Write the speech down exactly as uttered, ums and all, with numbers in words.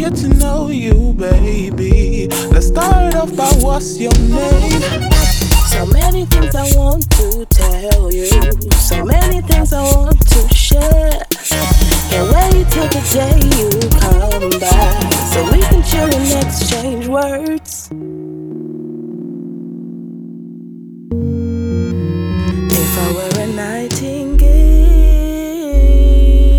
get to know you, baby. Let's start off by what's your name? So many things I want to tell you, so many things I want to share. Can't wait till the day you come back, so we can chill and exchange words.